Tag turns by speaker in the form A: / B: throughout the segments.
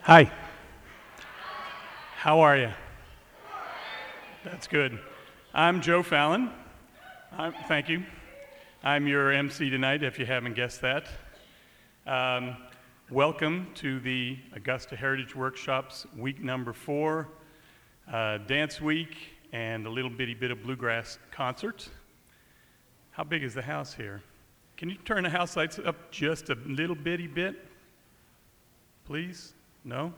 A: Hi. How are you? That's good. I'm Joe Fallon. Thank you. I'm your MC tonight, if you haven't guessed that. Welcome to the Augusta Heritage Workshops, week number 4, dance week, and a little bitty bit of bluegrass concert. How big is the house here? Can you turn the house lights up just a little bitty bit, please? No?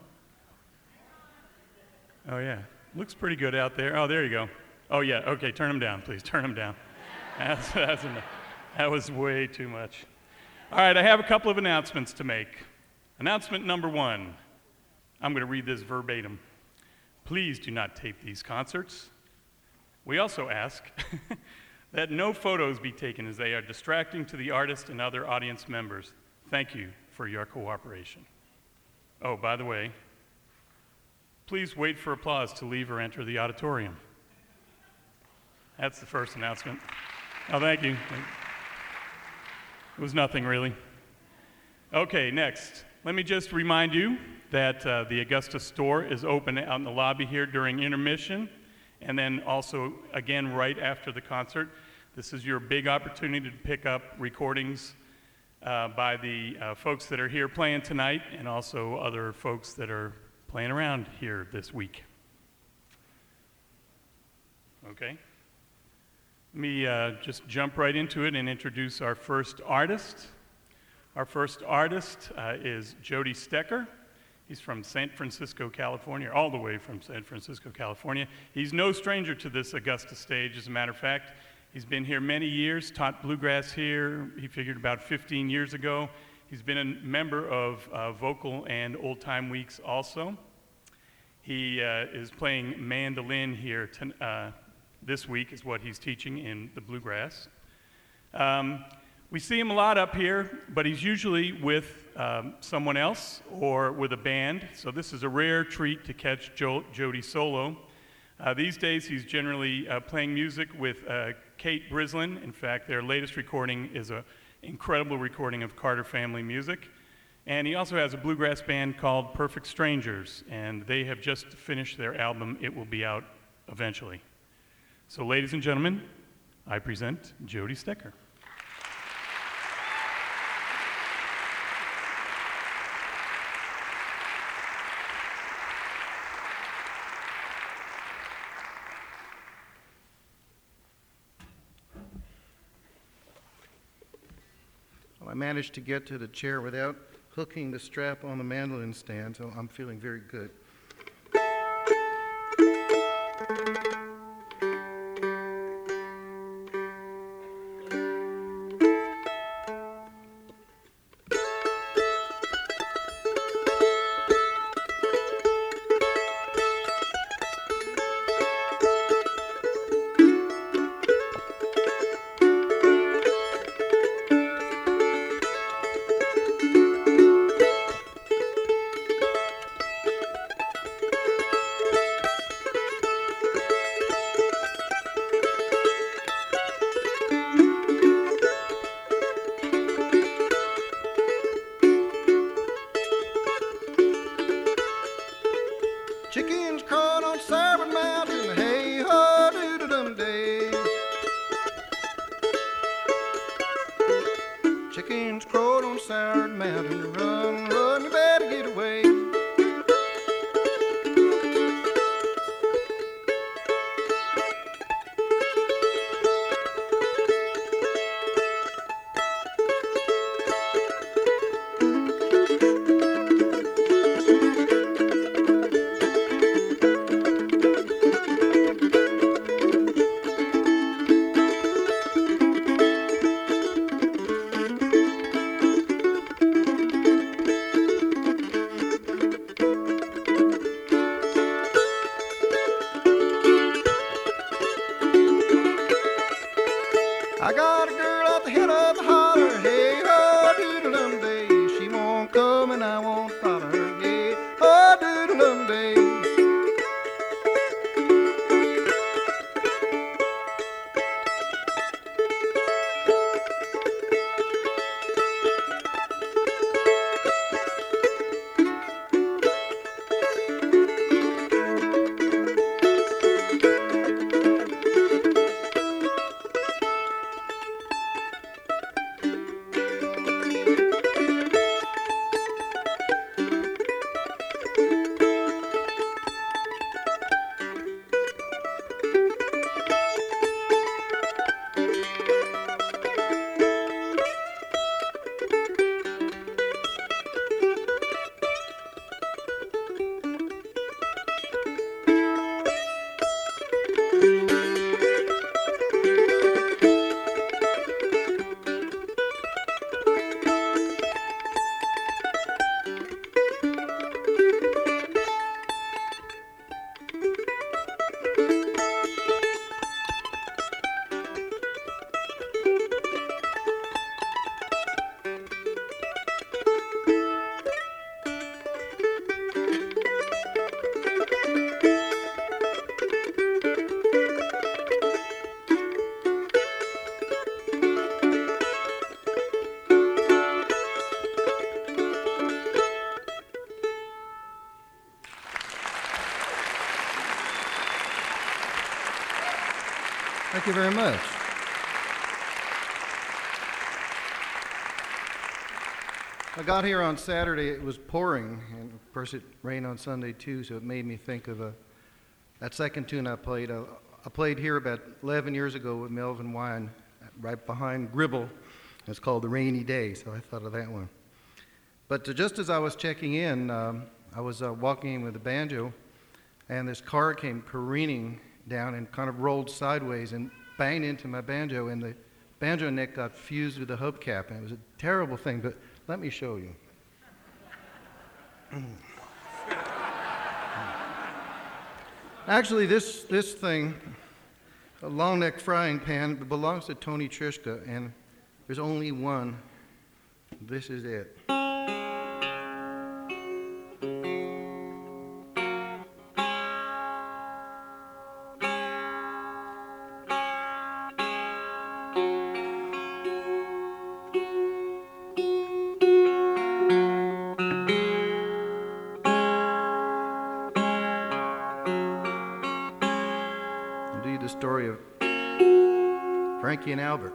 A: Oh yeah, looks pretty good out there. Oh, there you go. Oh yeah, okay, turn them down, please, turn them down. That's enough. That was way too much. All right, I have a couple of announcements to make. Announcement number 1, I'm going to read this verbatim. Please do not tape these concerts. We also ask that no photos be taken as they are distracting to the artist and other audience members. Thank you for your cooperation. Oh, by the way, please wait for applause to leave or enter the auditorium. That's the first announcement. Oh, thank you. It was nothing, really. Okay, next. Let me just remind you that the Augusta store is open out in the lobby here during intermission, and then also, again, right after the concert. This is your big opportunity to pick up recordings by the folks that are here playing tonight, and also other folks that are playing around here this week. Okay. Let me just jump right into it and introduce our first artist. Our first artist is Jody Stecker. He's from San Francisco, California, all the way from San Francisco, California. He's no stranger to this Augusta stage, as a matter of fact. He's been here many years, taught bluegrass here, he figured about 15 years ago. He's been a member of Vocal and Old Time Weeks also. He is playing mandolin here this week is what he's teaching in the bluegrass. We see him a lot up here, but he's usually with someone else or with a band, so this is a rare treat to catch Jody solo. These days he's generally playing music with Kate Brislin. In fact, their latest recording is an incredible recording of Carter Family music. And he also has a bluegrass band called Perfect Strangers, and they have just finished their album. It will be out eventually. So ladies and gentlemen, I present Jody Stecker.
B: I managed to get to the chair without hooking the strap on the mandolin stand, so I'm feeling very good. Chickens crowed on Sarah Mountain, hey ho doodle-dum day. Chickens crowed on Sarah Mountain, run, run, you better get away. I got a girl at the head of the holler, hey ho doodle-dum day. She won't come and I won't follow her, hey ho doodle-dum day. Thank you very much. I got here on Saturday. It was pouring, and of course it rained on Sunday too, so it made me think of that second tune I played. I played here about 11 years ago with Melvin Wine, right behind Gribble. It's called The Rainy Day, so I thought of that one. But just as I was checking in, I was walking in with the banjo, and this car came careening down and kind of rolled sideways and banged into my banjo, and the banjo neck got fused with the hubcap, and it was a terrible thing, but let me show you. Actually, this thing, a long neck frying pan, belongs to Tony Trishka, and there's only one. This is it. The story of Frankie and Albert.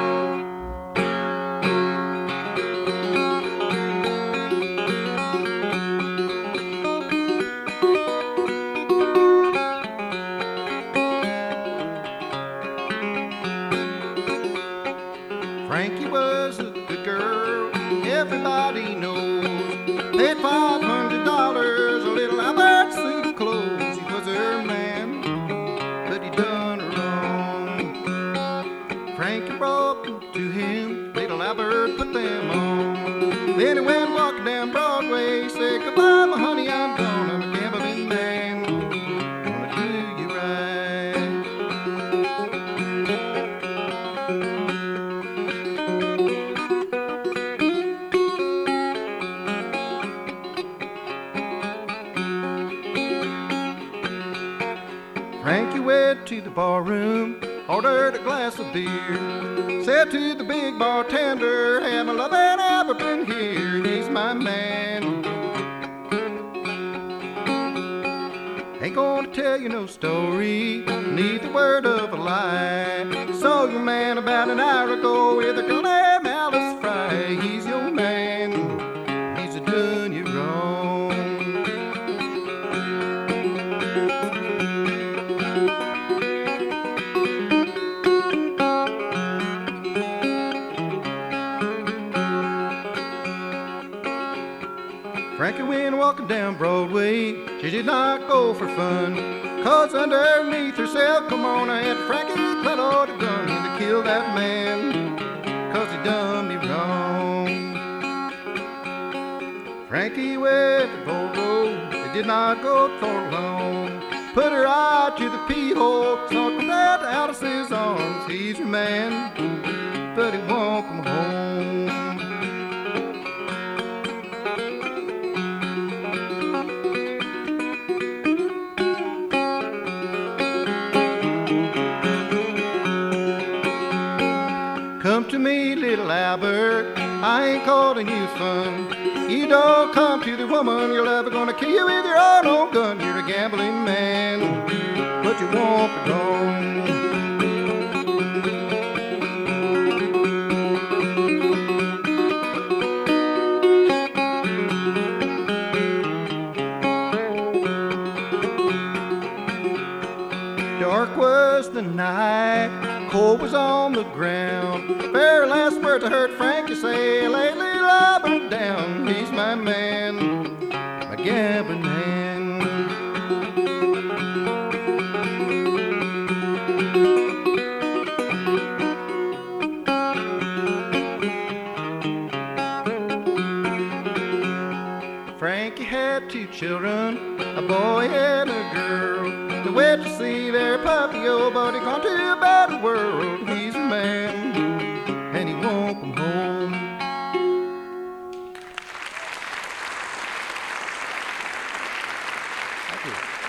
B: Frankie was a good girl, everybody knows. Paid $500 a little Albert suit of clothes. He was her man, but he done her wrong. Frankie brought them to him, little Albert put them on. Then he went walking down Broadway, said goodbye, my honey, I'm gone. I'm a gambling man, gonna do you right. Frankie went to the barroom, ordered a glass of beer, said to the big bartender, have my loving Albert been here? He's my man. Ain't gonna tell you no story, neither word of a lie. Saw your man about an hour ago with a girl named Alice Fry. He's your man, he's a done you wrong. Frankie went walking down Broadway, she did not go for fun, 'cause underneath herself, come on, I had Frankie clad a gun to kill that man, 'cause he done me wrong. Frankie went to Volvo, it did not go for long, put her eye to the pee-hole, talked about Alice's arms. He's your man, but he won't come home. Come to me, little Albert, I ain't calling you fun. You don't come to the woman you're ever gonna kill you with your own old gun. You're a gambling man, but you won't be gone. Dark was the night, cold was on the ground. Very last words I heard Frankie say, lay little Albert down. He's my man, my gambling man. Frankie had two children, a boy and a girl. They went to see their puppy, oh, but he gone to a better world. He's a man, and he won't come home. Thank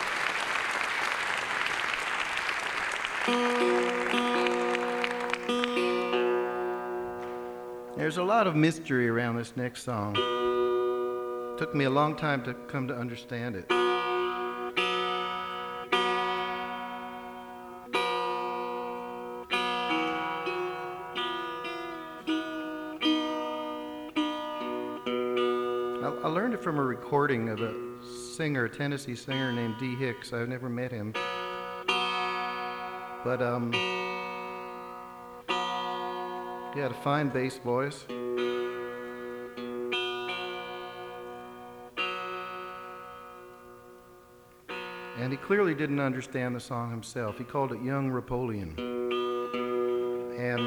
B: you. There's a lot of mystery around this next song. Took me a long time to come to understand it. I learned it from a recording of a singer, a Tennessee singer named Dee Hicks. I've never met him. But he had a fine bass voice. And he clearly didn't understand the song himself. He called it Young Napoleon. And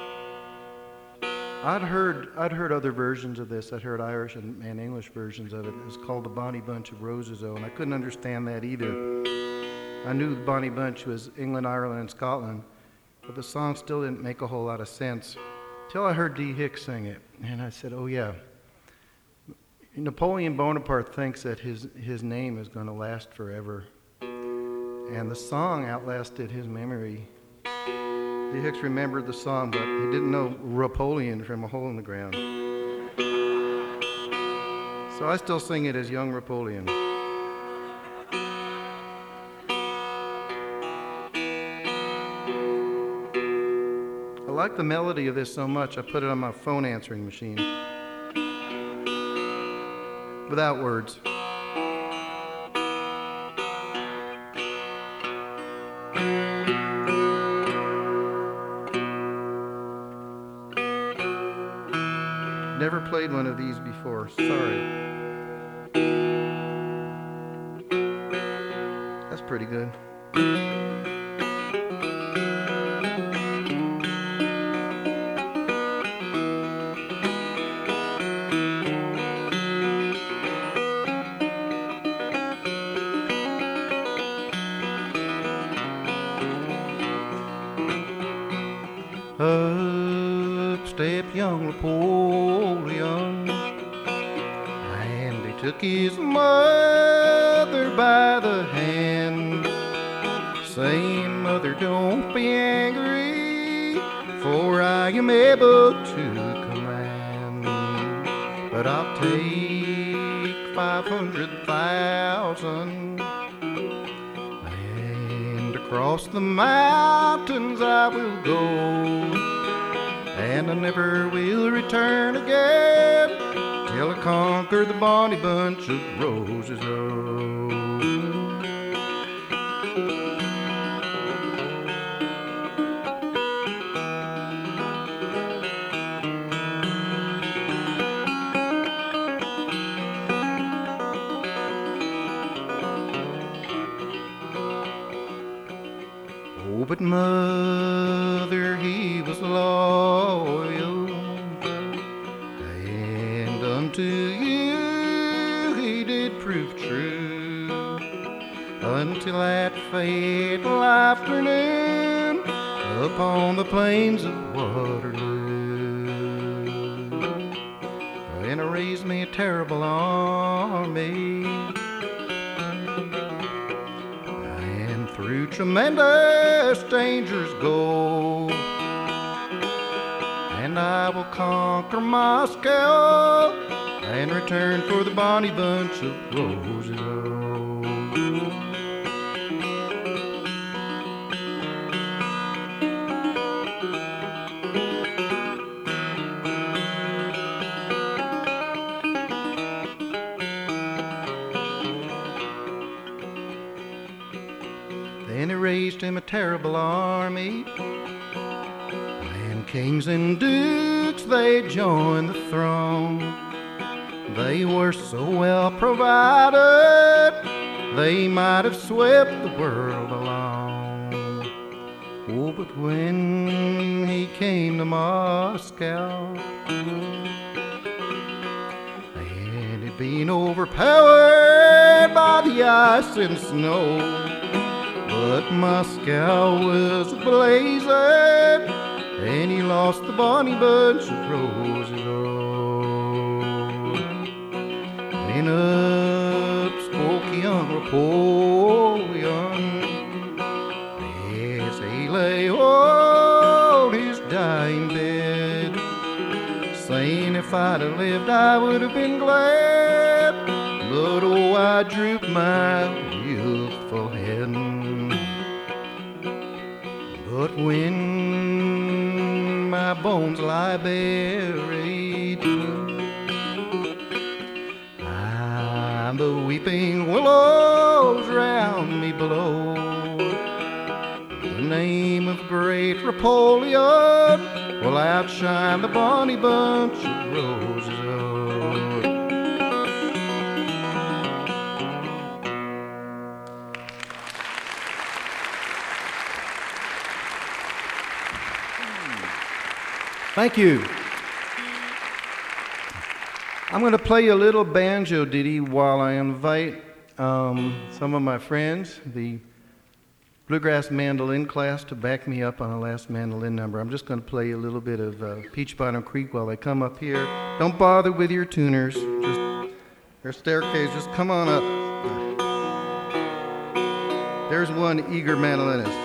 B: I'd heard other versions of this. I'd heard Irish and English versions of it. It was called the Bonnie Bunch of Roses, though, and I couldn't understand that either. I knew the Bonnie Bunch was England, Ireland, and Scotland, but the song still didn't make a whole lot of sense till I heard Dee Hicks sing it. And I said, oh yeah, Napoleon Bonaparte thinks that his name is going to last forever. And the song outlasted his memory. Dee Hicks remembered the song, but he didn't know Napoleon from a hole in the ground. So I still sing it as Young Napoleon. I like the melody of this so much, I put it on my phone answering machine. Without words. Never played one of these before, sorry. That's pretty good. Up stepped young Napoleon, and he took his mother by the hand, saying, "Mother, don't be angry, for I am able to command. But I'll take 500,000, and across the mountains I will go, and I never will return again till I conquer the Bonnie Bunch of Roses." Oh, but mother, he was loyal, and unto you he did prove true, until that fatal afternoon upon the plains of Waterloo. And I raised me a terrible army, and through tremendous dangers go, and I will conquer Moscow and return for the Bonnie Bunch of Roses. Then he raised him a terrible army, and kings and dukes, they joined the throng. They were so well provided, they might have swept the world along. Oh, but when he came to Moscow, and he'd been overpowered by the ice and snow, but Moscow was blazing, and he lost the Bonnie Bunch of Roses. And up spoke young Napoleon as he lay on his dying bed, saying, "If I'd have lived, I would have been glad, but oh, I drooped my youthful head. But when my bones lie buried the weeping willows round me blow. The name of great Napoleon will outshine the bonny bunch of roses. Thank you. I'm going to play a little banjo ditty while I invite some of my friends, the bluegrass mandolin class, to back me up on the last mandolin number. I'm just going to play a little bit of Peach Bottom Creek while they come up here. Don't bother with your tuners. Just their staircase, just come on up. There's one eager mandolinist.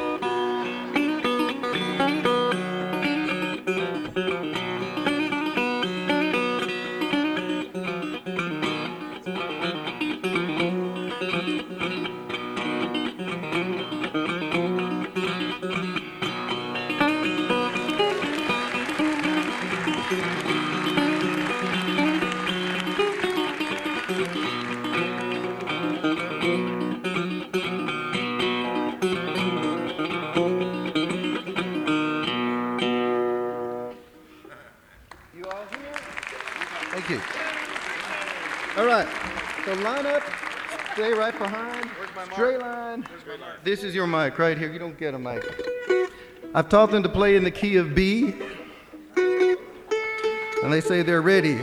B: Thank you. All right, so line up, stay right behind, straight line. This is your mic right here. You don't get a mic. I've taught them to play in the key of B, and they say they're ready.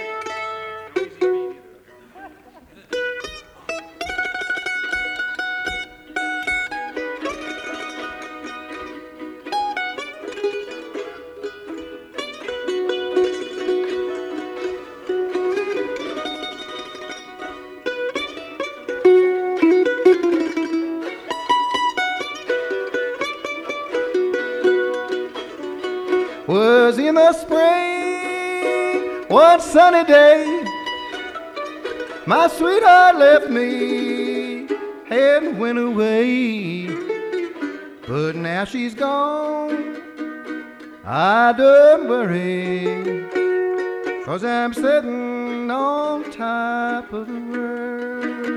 B: Was in the spring, one sunny day, my sweetheart left me and went away. But now she's gone, I don't worry, 'cause I'm sitting on top of the world.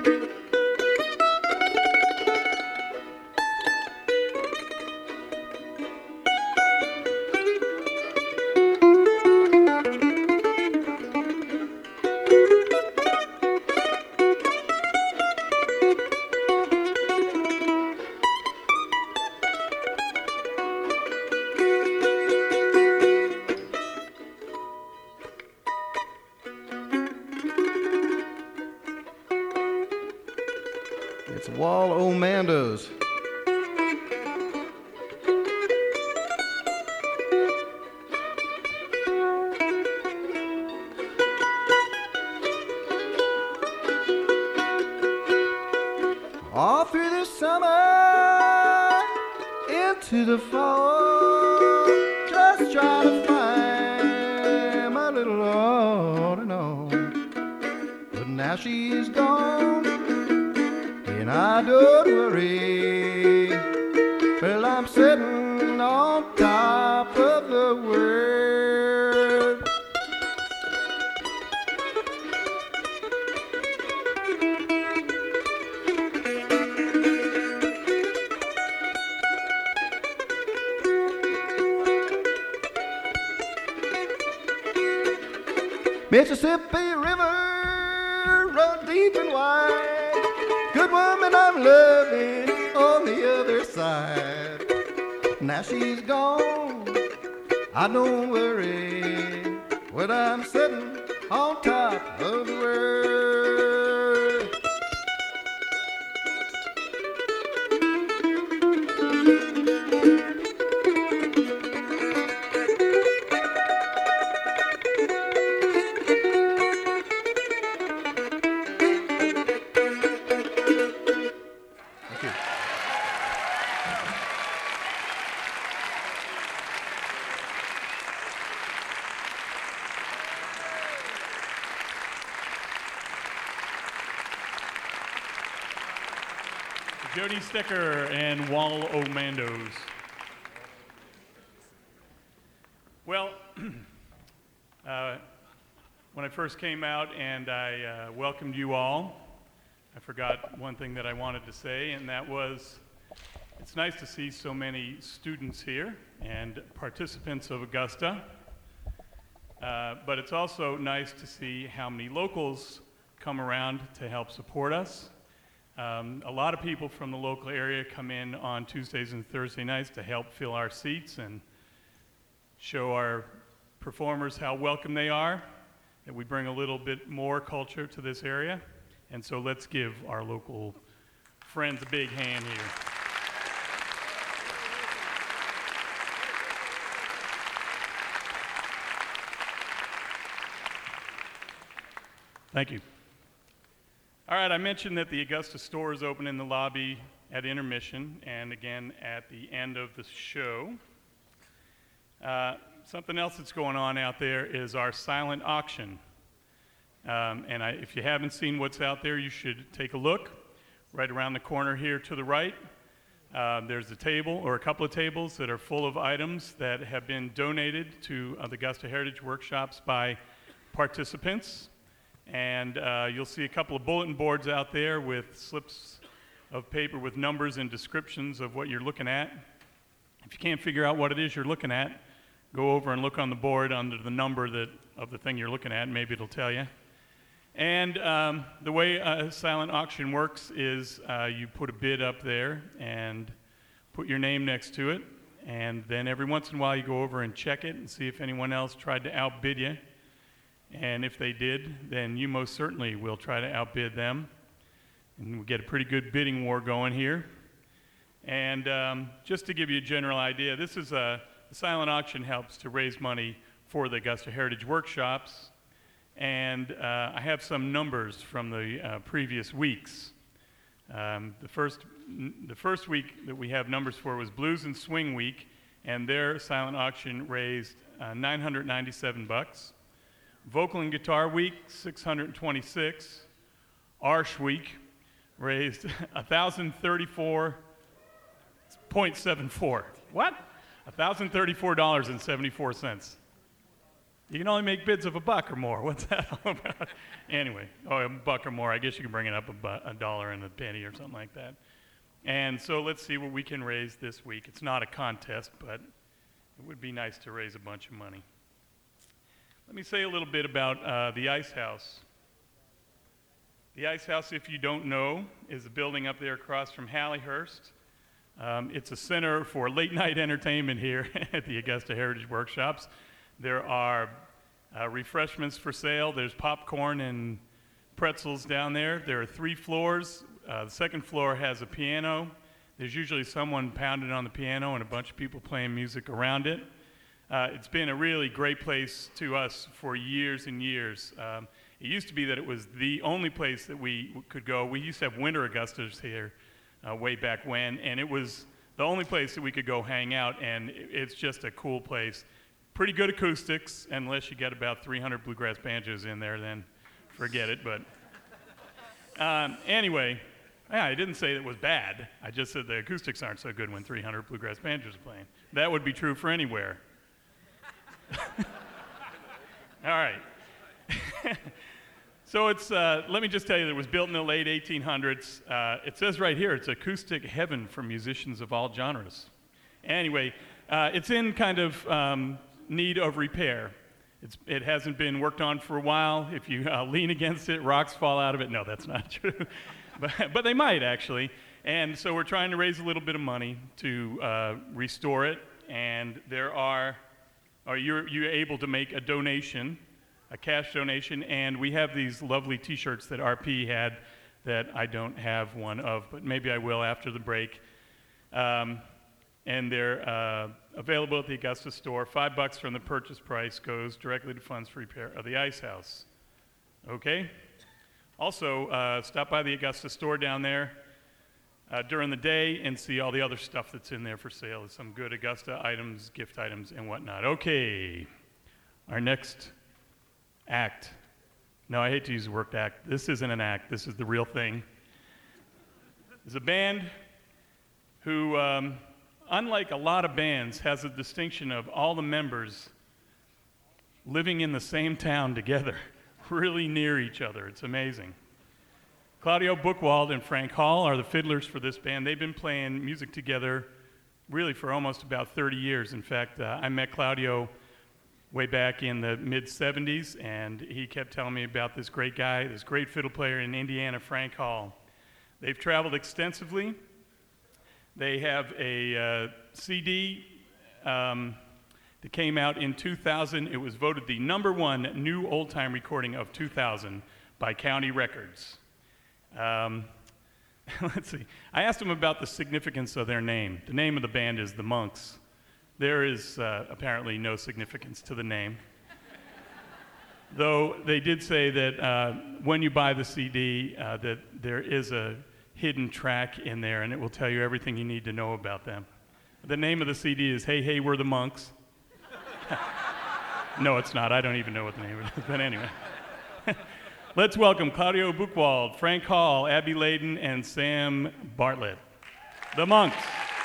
B: It's Wall O' Mandos. All through the summer, into the fall, just try to find my little all and all. But now she's gone, and I don't worry. Well, I'm sitting on top of the world. Mississippi River, run deep and wide. Good woman I'm loving on the other side. Now she's gone, I don't worry, when I'm sitting on top of the world.
A: Jody Stecker and Wall O' Mandos. Well, when I first came out and I welcomed you all, I forgot one thing that I wanted to say, and that was it's nice to see so many students here and participants of Augusta, but it's also nice to see how many locals come around to help support us. A lot of people from the local area come in on Tuesdays and Thursday nights to help fill our seats and show our performers how welcome they are, that we bring a little bit more culture to this area. And so let's give our local friends a big hand here. Thank you. All right, I mentioned that the Augusta store is open in the lobby at intermission and again at the end of the show. Something else that's going on out there is our silent auction. If you haven't seen what's out there, you should take a look. Right around the corner here to the right, there's a table or a couple of tables that are full of items that have been donated to the Augusta Heritage Workshops by participants. And you'll see a couple of bulletin boards out there with slips of paper with numbers and descriptions of what you're looking at. If you can't figure out what it is you're looking at, go over and look on the board under the number of the thing you're looking at, maybe it'll tell you. And the way a silent auction works is you put a bid up there and put your name next to it, and then every once in a while you go over and check it and see if anyone else tried to outbid you. And if they did, then you most certainly will try to outbid them. And we get a pretty good bidding war going here. And just to give you a general idea, the silent auction helps to raise money for the Augusta Heritage Workshops. And I have some numbers from the previous weeks. The first week that we have numbers for was Blues and Swing Week, and their silent auction raised $997. Vocal and Guitar Week, $626. Arsh Week raised $1,034.74. What? $1,034.74. You can only make bids of $1 or more. What's that all about? Anyway, $1 or more. I guess you can bring it up a dollar and a penny or something like that. And so let's see what we can raise this week. It's not a contest, but it would be nice to raise a bunch of money. Let me say a little bit about the Ice House. The Ice House, if you don't know, is a building up there across from Halliehurst. It's a center for late-night entertainment here at the Augusta Heritage Workshops. There are refreshments for sale. There's popcorn and pretzels down there. There are 3 floors. The second floor has a piano. There's usually someone pounding on the piano and a bunch of people playing music around it. It's been a really great place to us for years and years. It used to be that it was the only place that we could go. We used to have Winter Augustas here way back when, and it was the only place that we could go hang out, and it's just a cool place. Pretty good acoustics, unless you get about 300 bluegrass banjos in there, then forget it. But anyway, yeah, I didn't say it was bad. I just said the acoustics aren't so good when 300 bluegrass banjos are playing. That would be true for anywhere. All right. So it's, let me just tell you that it was built in the late 1800s. It says right here, it's acoustic heaven for musicians of all genres. Anyway, it's in kind of need of repair. It hasn't been worked on for a while. If you lean against it, rocks fall out of it. No, that's not true. but they might, actually. And so we're trying to raise a little bit of money to restore it. And you're able to make a donation, a cash donation, and we have these lovely t-shirts that RP had that I don't have one of, but maybe I will after the break. And they're available at the Augusta store. $5 from the purchase price goes directly to funds for repair of the Ice House. Okay? Also, stop by the Augusta store down there during the day and see all the other stuff that's in there for sale. There's some good Augusta items, gift items, and whatnot. Okay, our next act. No, I hate to use the word act. This isn't an act. This is the real thing. There's a band who, unlike a lot of bands, has a distinction of all the members living in the same town together. really near each other. It's amazing. Claudio Buchwald and Frank Hall are the fiddlers for this band. They've been playing music together really for almost about 30 years. In fact, I met Claudio way back in the mid-'70s, and he kept telling me about this great guy, this great fiddle player in Indiana, Frank Hall. They've traveled extensively. They have a CD that came out in 2000. It was voted the #1 new old-time recording of 2000 by County Records. Let's see. I asked them about the significance of their name. The name of the band is The Monks. There is apparently no significance to the name. Though they did say that when you buy the CD, that there is a hidden track in there, and it will tell you everything you need to know about them. The name of the CD is Hey, Hey, We're the Monks. No, it's not. I don't even know what the name of it is, but anyway. Let's welcome Claudio Buchwald, Frank Hall, Abby Layden, and Sam Bartlett. The Monks.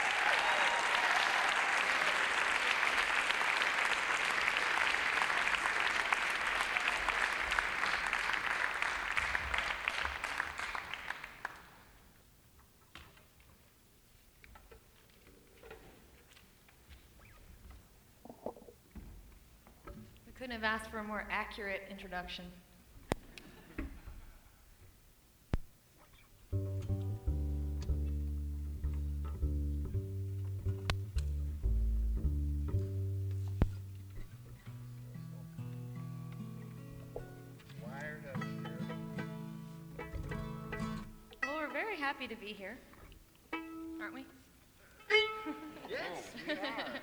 C: We couldn't have asked for a more accurate introduction. Well, we're very happy to be here, aren't we?
B: Yes, we are.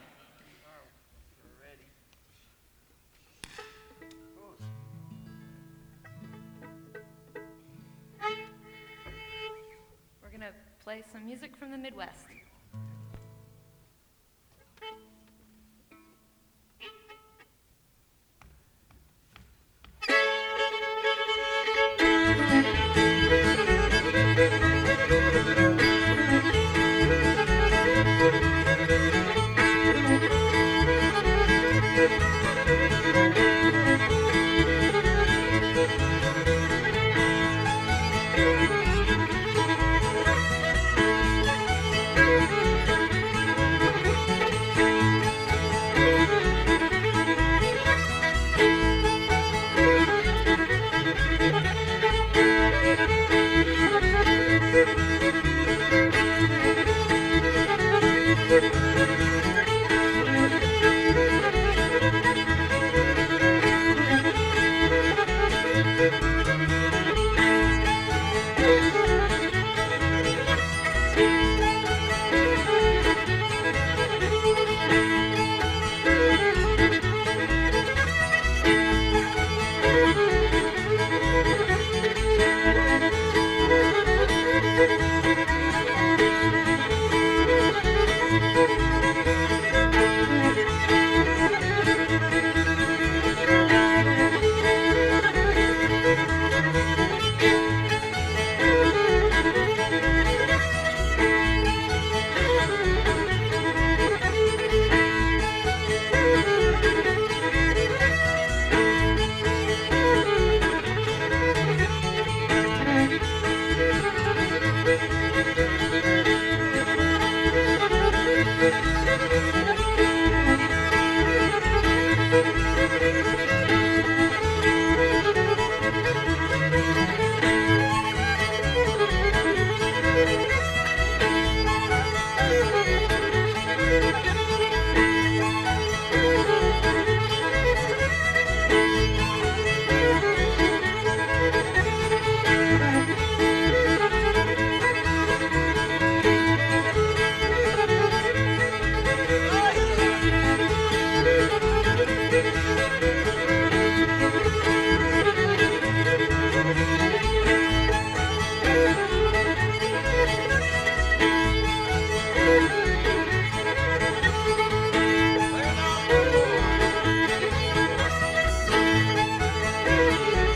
C: We're going to play some music from the Midwest.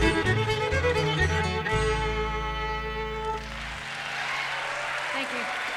C: Thank you.